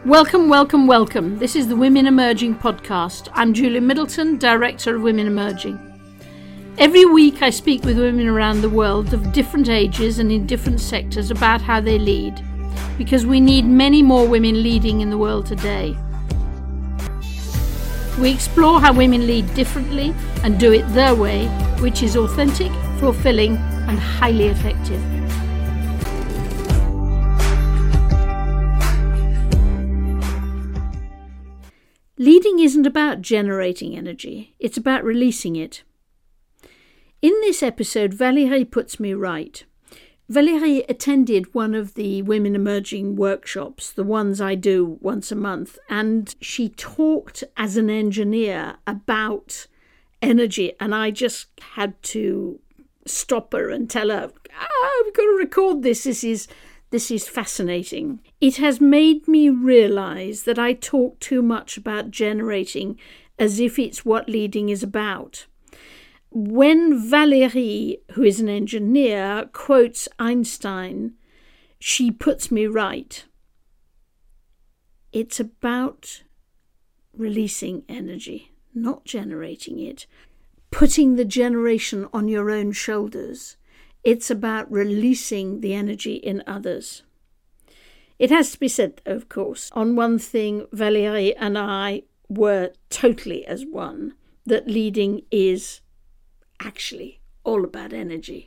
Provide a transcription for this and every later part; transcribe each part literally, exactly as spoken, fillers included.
Welcome, welcome, welcome. This is the Women Emerging podcast. I'm Julie Middleton, Director of Women Emerging. Every week I speak with women around the world of different ages and in different sectors about how they lead, because we need many more women leading in the world today. We explore how women lead differently and do it their way, which is authentic, fulfilling, and highly effective. Leading isn't about generating energy, it's about releasing it. In this episode, Valérie puts me right. Valérie attended one of the Women Emerging workshops, the ones I do once a month, and she talked as an engineer about energy, and I just had to stop her and tell her, oh, we've got to record this, this is... This is fascinating. It has made me realise that I talk too much about generating as if it's what leading is about. When Valérie, who is an engineer, quotes Einstein, she puts me right. It's about releasing energy, not generating it. Putting the generation on your own shoulders. It's about releasing the energy in others. It has to be said, of course, on one thing, Valérie and I were totally as one, that leading is actually all about energy.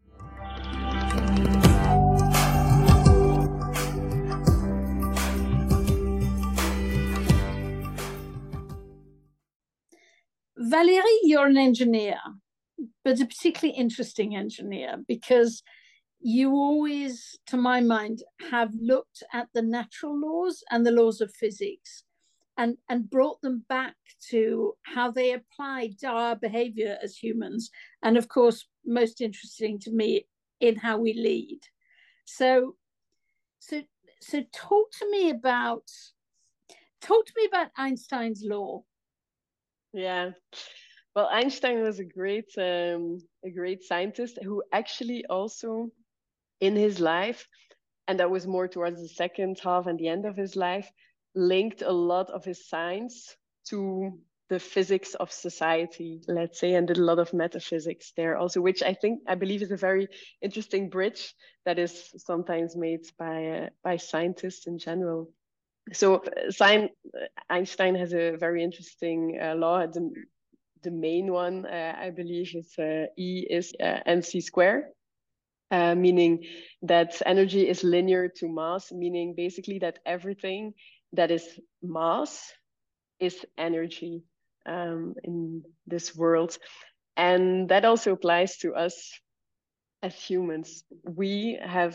Valérie, you're an engineer, but a particularly interesting engineer, because you always, to my mind, have looked at the natural laws and the laws of physics and, and brought them back to how they apply to our behavior as humans. And of course, most interesting to me, in how we lead. So, so, so talk to me about, talk to me about Einstein's law. Yeah. Well, Einstein was a great, um, a great scientist who actually also, in his life, and that was more towards the second half and the end of his life, linked a lot of his science to the physics of society, let's say, and did a lot of metaphysics there also, which I think, I believe is a very interesting bridge that is sometimes made by, uh, by scientists in general. So uh, Einstein has a very interesting uh, law. The, The main one, uh, I believe, is uh, E is uh, mc squared, uh, meaning that energy is linear to mass, meaning basically that everything that is mass is energy um, in this world. And that also applies to us as humans. We have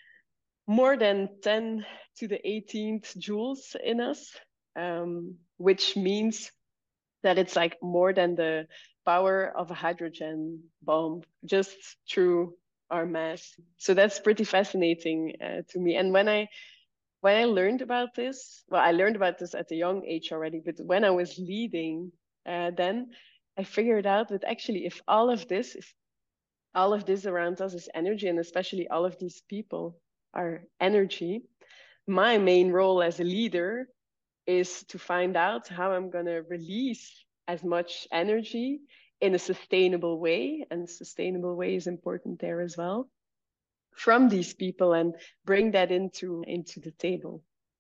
more than ten to the eighteenth joules in us, um, which means that it's like more than the power of a hydrogen bomb just through our mass. So that's pretty fascinating uh, to me. And when I when I learned about this, well, I learned about this at a young age already, but when I was leading, uh, then I figured out that actually, if all of this, if all of this around us is energy, and especially all of these people are energy, my main role as a leader is to find out how I'm going to release as much energy in a sustainable way, and sustainable way is important there as well, from these people, and bring that into into the table.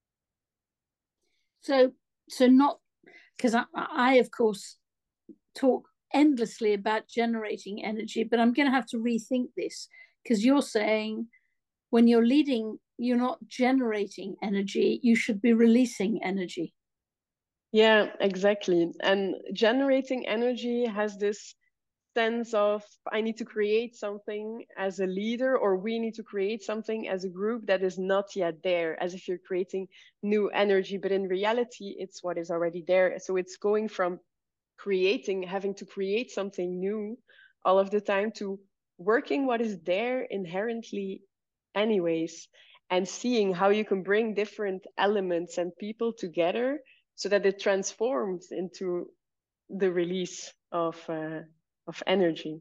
So, so not, because I, I, of course, talk endlessly about generating energy, but I'm going to have to rethink this, because you're saying when you're leading, you're not generating energy, you should be releasing energy. Yeah, exactly. And generating energy has this sense of, I need to create something as a leader, or we need to create something as a group that is not yet there, as if you're creating new energy. But in reality, it's what is already there. So it's going from creating, having to create something new all of the time, to working what is there inherently anyways, and seeing how you can bring different elements and people together so that it transforms into the release of uh, of energy.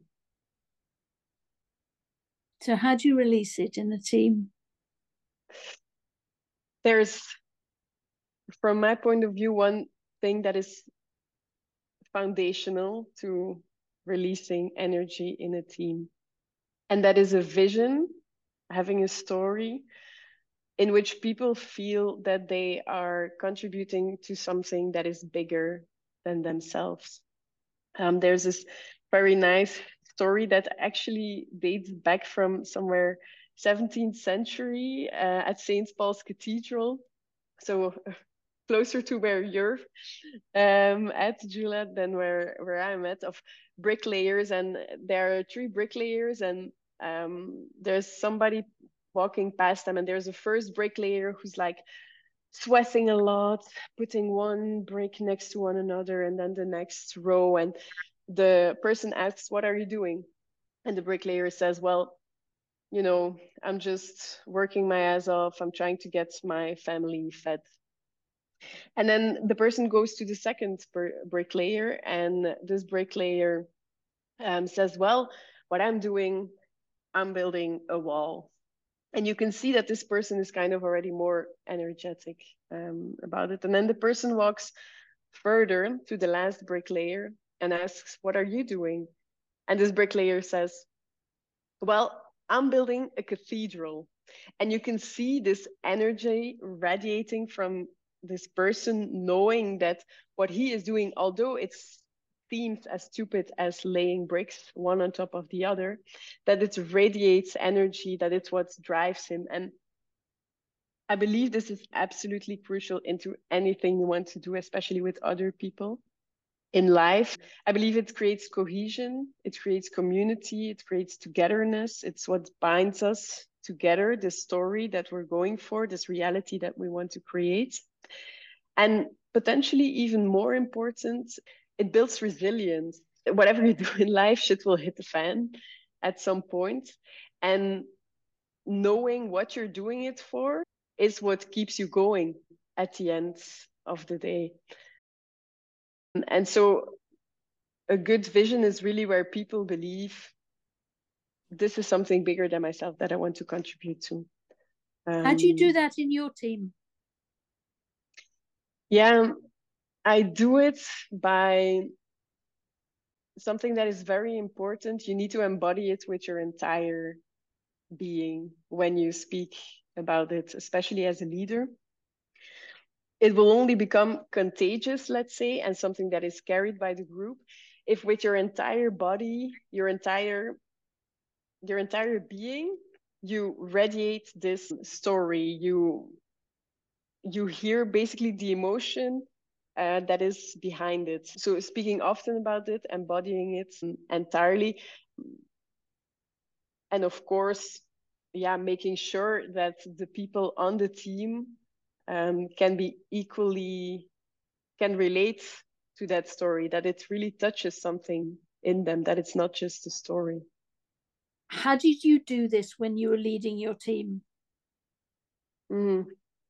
So how do you release it in a team? There's from my point of view, one thing that is foundational to releasing energy in a team, and that is a vision, having a story in which people feel that they are contributing to something that is bigger than themselves. Um, there's this very nice story that actually dates back from somewhere seventeenth century uh, at Saint Paul's Cathedral. So closer to where you're um, at, Juliet, than where, where I'm at, of bricklayers. And there are three bricklayers, and um, there's somebody walking past them, and there's a first bricklayer who's like sweating a lot, putting one brick next to one another, and then the next row. And the person asks, "What are you doing?" And the bricklayer says, "Well, you know, I'm just working my ass off. I'm trying to get my family fed." And then the person goes to the second bricklayer, and this bricklayer um, says, "Well, what I'm doing, I'm building a wall." And you can see that this person is kind of already more energetic um, about it. And then the person walks further to the last bricklayer and asks, "What are you doing?" And this bricklayer says, "Well, I'm building a cathedral." And you can see this energy radiating from this person, knowing that what he is doing, although it seems as stupid as laying bricks one on top of the other, that it radiates energy, that it's what drives him. And I believe this is absolutely crucial into anything you want to do, especially with other people in life. I believe it creates cohesion, it creates community, it creates togetherness. It's what binds us together, this story that we're going for, this reality that we want to create. And potentially even more important, it builds resilience. Whatever you do in life, shit will hit the fan at some point. And knowing what you're doing it for is what keeps you going at the end of the day. And so a good vision is really where people believe this is something bigger than myself that I want to contribute to. Um, How do you do that in your team? Yeah, I do it by something that is very important. You need to embody it with your entire being when you speak about it, especially as a leader. It will only become contagious, let's say, and something that is carried by the group if with your entire body, your entire your entire being, you radiate this story. You you hear basically the emotion uh, that is behind it. So speaking often about it, embodying it entirely, and of course, yeah, making sure that the people on the team um, can be equally can relate to that story, that it really touches something in them, that it's not just a story. How did you do this when you were leading your team? Mm.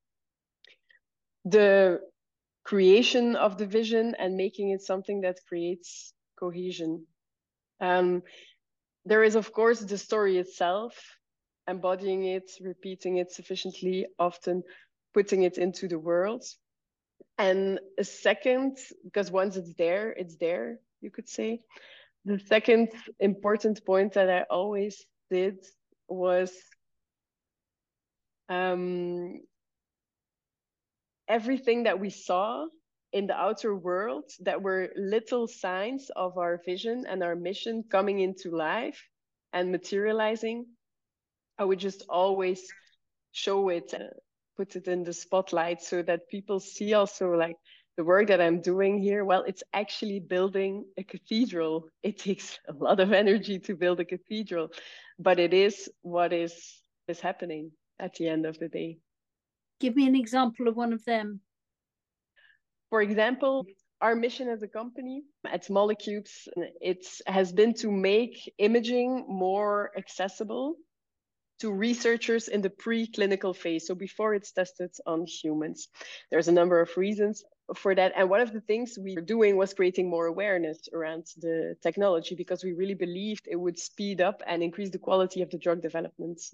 The creation of the vision and making it something that creates cohesion. Um, there is, of course, the story itself, embodying it, repeating it sufficiently often, putting it into the world. And a second, because once it's there, it's there, you could say. The second important point that I always did was um, everything that we saw in the outer world that were little signs of our vision and our mission coming into life and materializing. I would just always show it, uh, put it in the spotlight so that people see also like the work that I'm doing here. Well, it's actually building a cathedral. It takes a lot of energy to build a cathedral, but it is what is is happening at the end of the day. Give me an example of one of them. For example, our mission as a company at Molecubes, it has been to make imaging more accessible to researchers in the preclinical phase, so before it's tested on humans. There's a number of reasons for that. And one of the things we were doing was creating more awareness around the technology because we really believed it would speed up and increase the quality of the drug development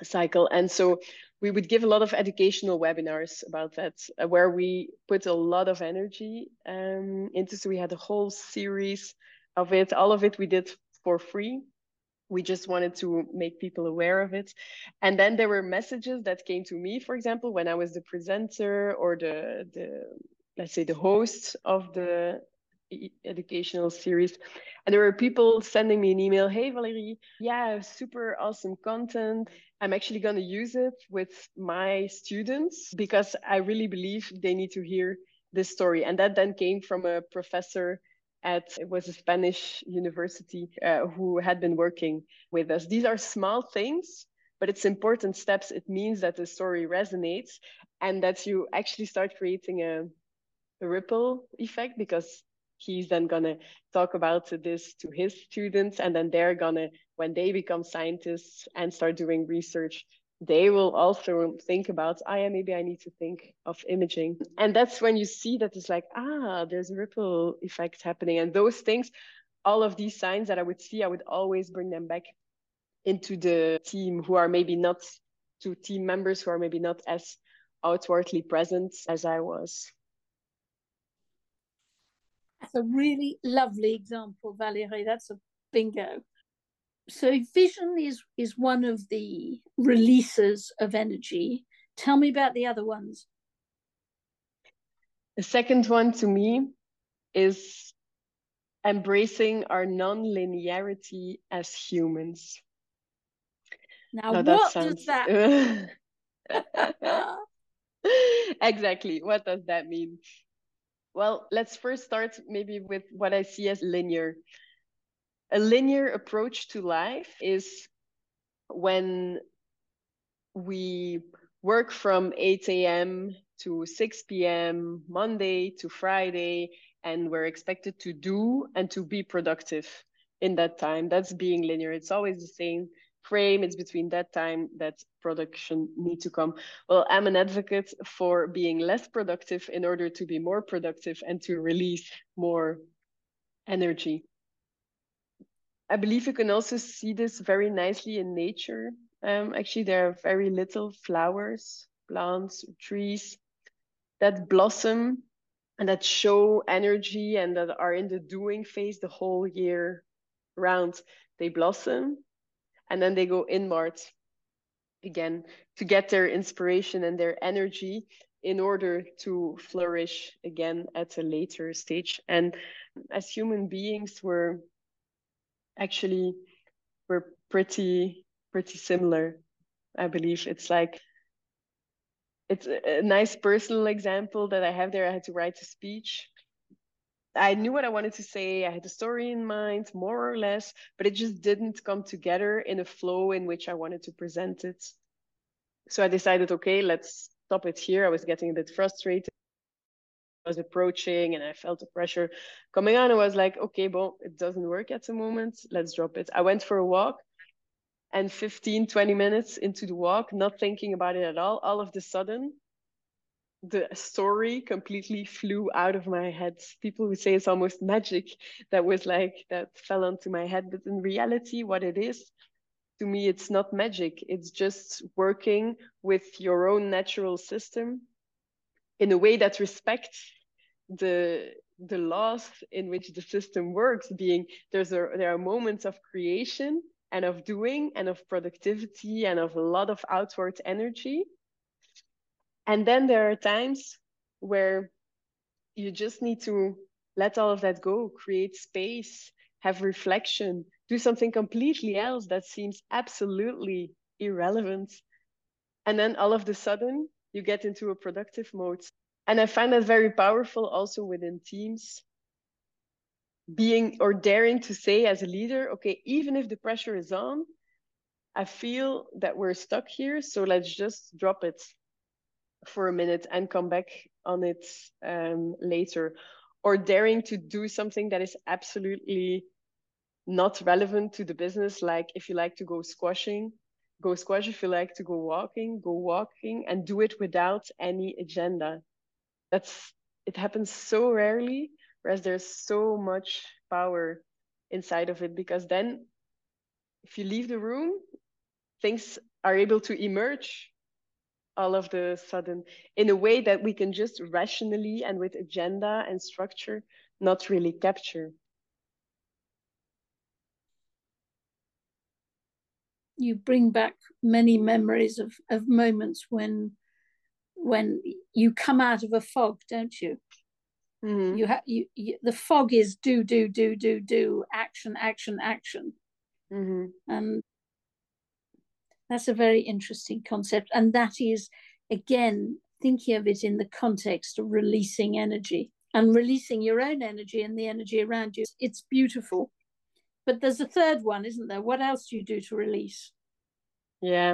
cycle. And so we would give a lot of educational webinars about that, uh, where we put a lot of energy um, into. So we had a whole series of it. All of it we did for free. We just wanted to make people aware of it. And then there were messages that came to me, for example, when I was the presenter or the, the let's say, the host of the educational series. And there were people sending me an email, hey, Valerie, yeah, super awesome content. I'm actually going to use it with my students because I really believe they need to hear this story. And that then came from a professor at, it was a Spanish university, uh, who had been working with us. These are small things, but it's important steps. It means that the story resonates and that you actually start creating a, a ripple effect, because he's then gonna talk about this to his students, and then they're gonna, when they become scientists and start doing research, they will also think about, oh yeah, maybe I need to think of imaging. And that's when you see that it's like, ah, there's a ripple effect happening. And those things, all of these signs that I would see, I would always bring them back into the team, who are maybe not, to team members who are maybe not as outwardly present as I was. That's a really lovely example, Valérie. That's a bingo. So vision is is one of the releases of energy. Tell me about the other ones. The second one to me is embracing our non-linearity as humans. Now, now what that does sounds that exactly, what does that mean? Well, let's first start maybe with what I see as linear. A linear approach to life is when we work from eight a m to six p m, Monday to Friday, and we're expected to do and to be productive in that time. That's being linear. It's always the same frame. It's between that time that production need to come. Well, I'm an advocate for being less productive in order to be more productive and to release more energy. I believe you can also see this very nicely in nature. Um, actually, there are very little flowers, plants, trees that blossom and that show energy and that are in the doing phase the whole year round. They blossom and then they go inward again to get their inspiration and their energy in order to flourish again at a later stage. And as human beings, we're actually we're pretty pretty similar. I believe it's like, it's a, a nice personal example that I have there. I had to write a speech. I knew what I wanted to say. I had a story in mind, more or less, but it just didn't come together in a flow in which I wanted to present it. So I decided, okay, let's stop it here. I was getting a bit frustrated. I was approaching and I felt the pressure coming on. I was like, okay, well, it doesn't work at the moment. Let's drop it. I went for a walk, and fifteen, twenty minutes into the walk, not thinking about it at all, all of a sudden, the story completely flew out of my head. People would say it's almost magic that was like, that fell onto my head. But in reality, what it is, to me, it's not magic. It's just working with your own natural system in a way that respects the the laws in which the system works, being there's a, there are moments of creation and of doing and of productivity and of a lot of outward energy. And then there are times where you just need to let all of that go, create space, have reflection, do something completely else that seems absolutely irrelevant. And then all of a sudden, you get into a productive mode. And I find that very powerful also within teams. Being or daring to say as a leader, okay, even if the pressure is on, I feel that we're stuck here, so let's just drop it for a minute and come back on it um, later. Or daring to do something that is absolutely not relevant to the business, like if you like to go squashing, go squash. If you like to go walking, go walking, and do it without any agenda. That's, it happens so rarely, whereas there's so much power inside of it, because then if you leave the room, things are able to emerge all of the sudden in a way that we can just rationally and with agenda and structure not really capture. You bring back many memories of, of moments when when you come out of a fog, don't you? Mm-hmm. You have you, you the fog is do do do do do action action action, mm-hmm. and that's a very interesting concept. And that is, again, thinking of it in the context of releasing energy and releasing your own energy and the energy around you. It's beautiful. But there's a third one, isn't there? What else do you do to release? Yeah,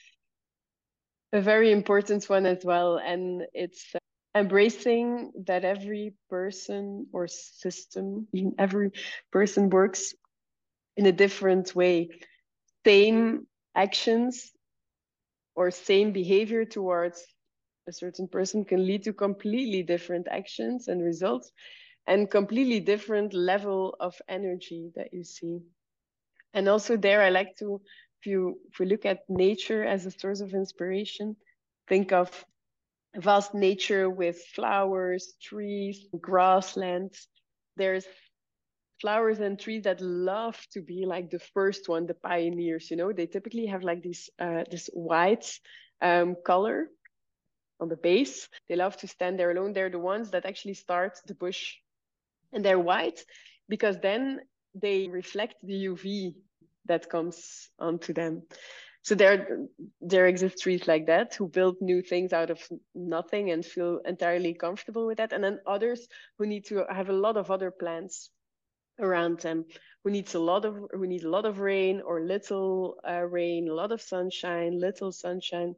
a very important one as well. And it's embracing that every person or system, every person works in a different way. Same actions or same behavior towards a certain person can lead to completely different actions and results, and completely different level of energy that you see. And also there, I like to, if you if we look at nature as a source of inspiration, think of vast nature with flowers, trees, grasslands. There's flowers and trees that love to be like the first one, the pioneers, you know. They typically have like this uh, this white um, color on the base. They love to stand there alone. They're the ones that actually start the bush. And they're white because then they reflect the U V that comes onto them. So there, there exist trees like that who build new things out of nothing and feel entirely comfortable with that. And then others who need to have a lot of other plants around them, who needs a lot of who need a lot of rain or little uh, rain, a lot of sunshine, little sunshine.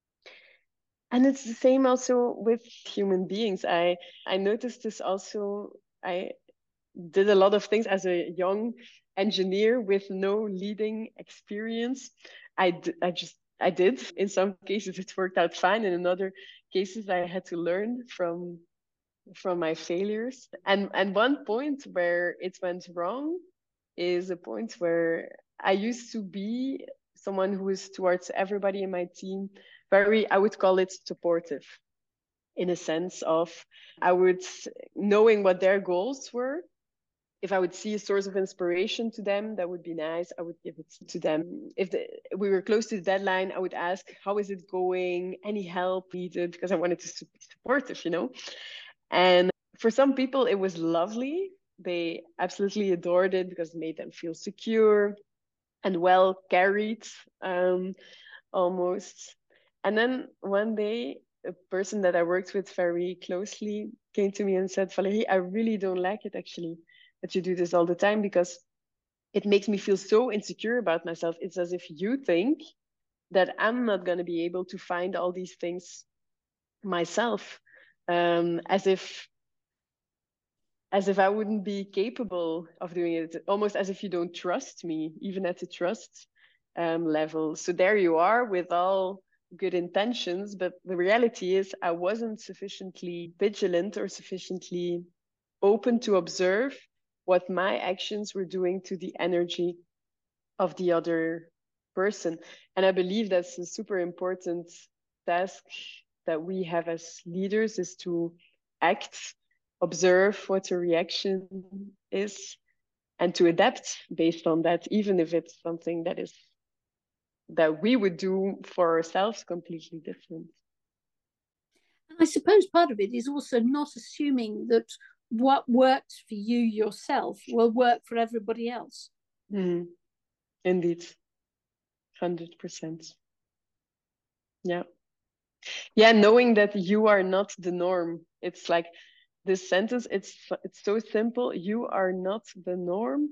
And it's the same also with human beings. I I noticed this also. I did a lot of things as a young engineer with no leading experience. I, d- I just I did. In some cases it worked out fine. In other cases I had to learn from from my failures. And and one point where it went wrong is a point where I used to be someone who was towards everybody in my team very, I would call it supportive, in a sense of I would, knowing what their goals were, if I would see a source of inspiration to them, that would be nice. I would give it to them. If the, we were close to the deadline, I would ask, how is it going? Any help needed? Because I wanted to be supportive, you know? And for some people, it was lovely. They absolutely adored it because it made them feel secure and well carried, um, almost. And then one day, a person that I worked with very closely came to me and said, Valérie, I really don't like it actually that you do this all the time because it makes me feel so insecure about myself. It's as if you think that I'm not going to be able to find all these things myself, um, as if as if I wouldn't be capable of doing it, almost as if you don't trust me, even at the trust um, level. So there you are with all good intentions, but the reality is I wasn't sufficiently vigilant or sufficiently open to observe what my actions were doing to the energy of the other person. And I believe that's a super important task that we have as leaders, is to act, observe what the reaction is, and to adapt based on that, even if it's something that is that we would do for ourselves completely different. I suppose part of it is also not assuming that what works for you yourself will work for everybody else. Mm-hmm. Indeed. one hundred percent. Yeah. Yeah, knowing that you are not the norm. It's like this sentence, it's it's so simple. You are not the norm.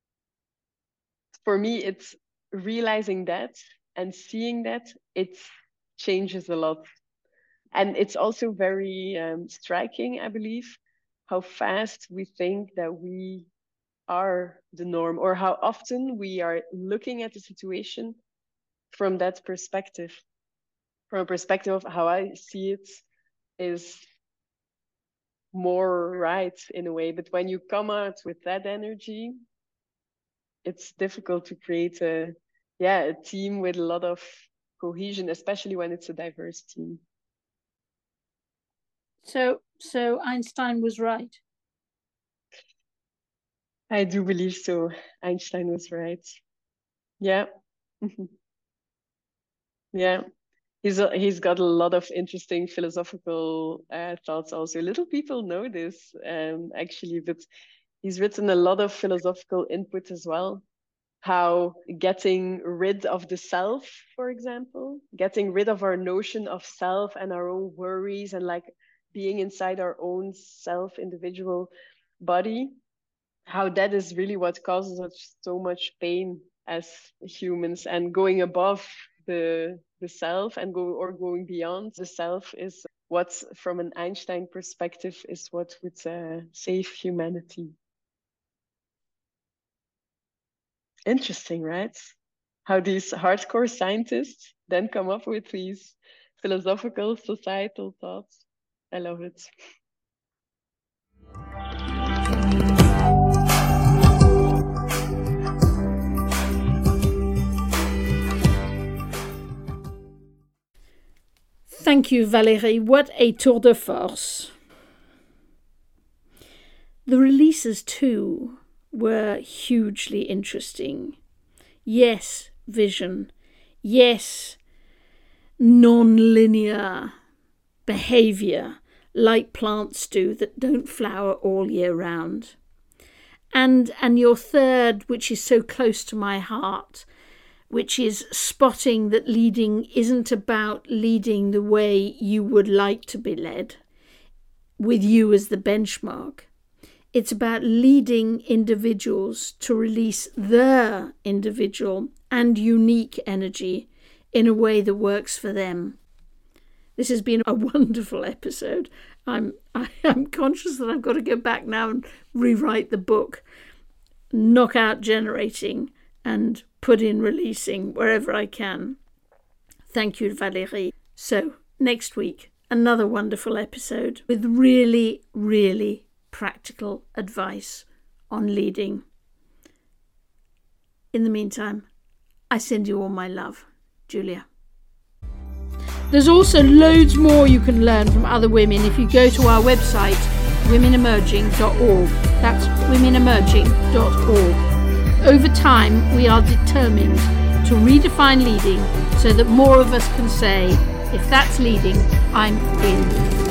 For me, it's realizing that and seeing that it changes a lot. And it's also very um, striking, I believe, how fast we think that we are the norm, or how often we are looking at the situation from that perspective, from a perspective of how I see it is more right in a way. But when you come out with that energy, it's difficult to create a yeah, a team with a lot of cohesion, especially when it's a diverse team. So, so Einstein was right. I do believe so. Einstein was right. Yeah. Yeah. He's a, he's got a lot of interesting philosophical uh, thoughts also. Little people know this, um, actually, but he's written a lot of philosophical input as well. How getting rid of the self, for example, getting rid of our notion of self and our own worries and like being inside our own self individual body, how that is really what causes us so much pain as humans, and going above the the self and go or going beyond the self is what, from an Einstein perspective, is what would uh, save humanity. Interesting, right? How these hardcore scientists then come up with these philosophical, societal thoughts. I love it. Thank you, Valérie. What a tour de force. The releases, too, were hugely interesting. Yes, vision. Yes, non-linear behaviour, like plants do that don't flower all year round. And, and your third, which is so close to my heart, which is spotting that leading isn't about leading the way you would like to be led, with you as the benchmark. It's about leading individuals to release their individual and unique energy in a way that works for them. This has been a wonderful episode. I'm I am conscious that I've got to go back now and rewrite the book, knock out generating and put in releasing wherever I can. Thank you, Valérie. So, next week, another wonderful episode with really, really practical advice on leading. In the meantime, I send you all my love. Julia. There's also loads more you can learn from other women if you go to our website, women emerging dot org. That's women emerging dot org. Over time, we are determined to redefine leading so that more of us can say, if that's leading, I'm in.